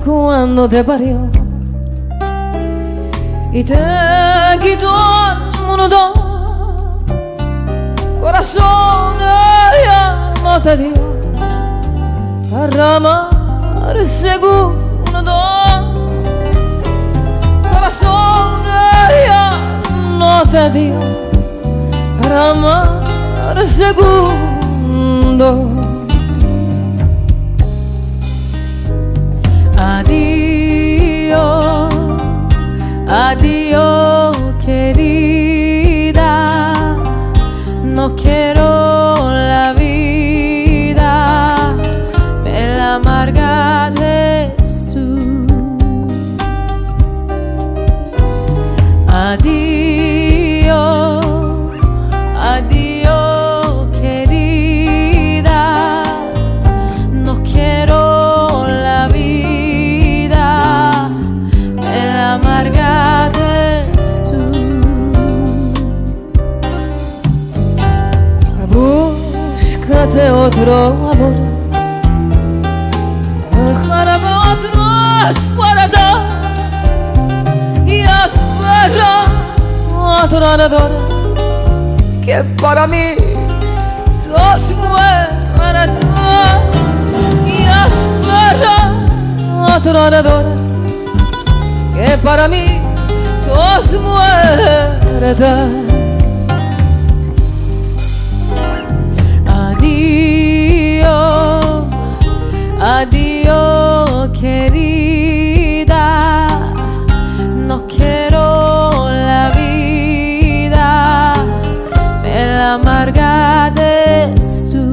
cuando te parió y te quitó el mundo. Corazón ella no te dio para amar segundo. Corazón ella no te dio para amar segundo. Adiós, adiós querida, no quiero la vida, me la amargaste tú. Adiós, adiós querida, no quiero la vida, me la amargaste tú. Búscate otro amor, déjame otros para dar y espera otro nadador que para mí sos muerta. Y espera otro nadador que para mí sos muerta. Adiós, adiós querida, no quiero la vida, me la amargaste tú.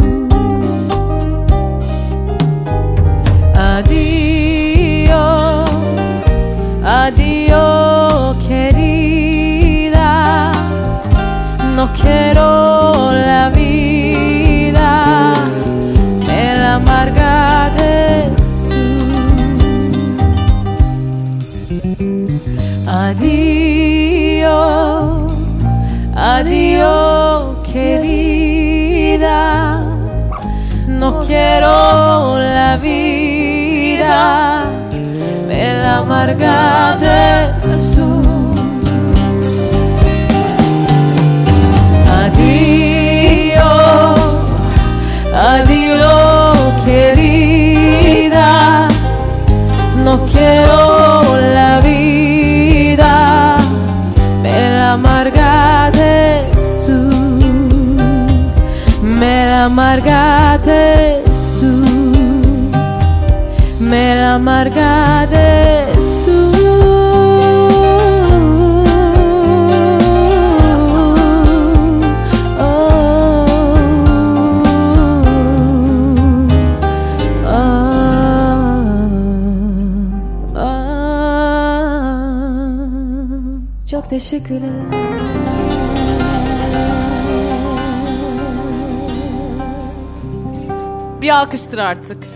Adiós, adiós querida, no quiero la vida, me la amargaste tú. Adiós, adiós querida, no quiero la vida, me la amargaste tú. Adiós, adiós querida, no quiero la vida, me la amargaste tú, me la amargaste tú, me la amargaste tú. Çok teşekkürler. Bir alkıştır artık.